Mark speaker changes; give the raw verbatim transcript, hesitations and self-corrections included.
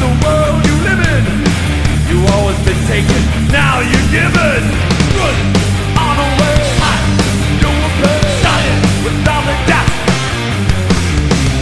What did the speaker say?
Speaker 1: the world you live in. You always been taken, now you're given.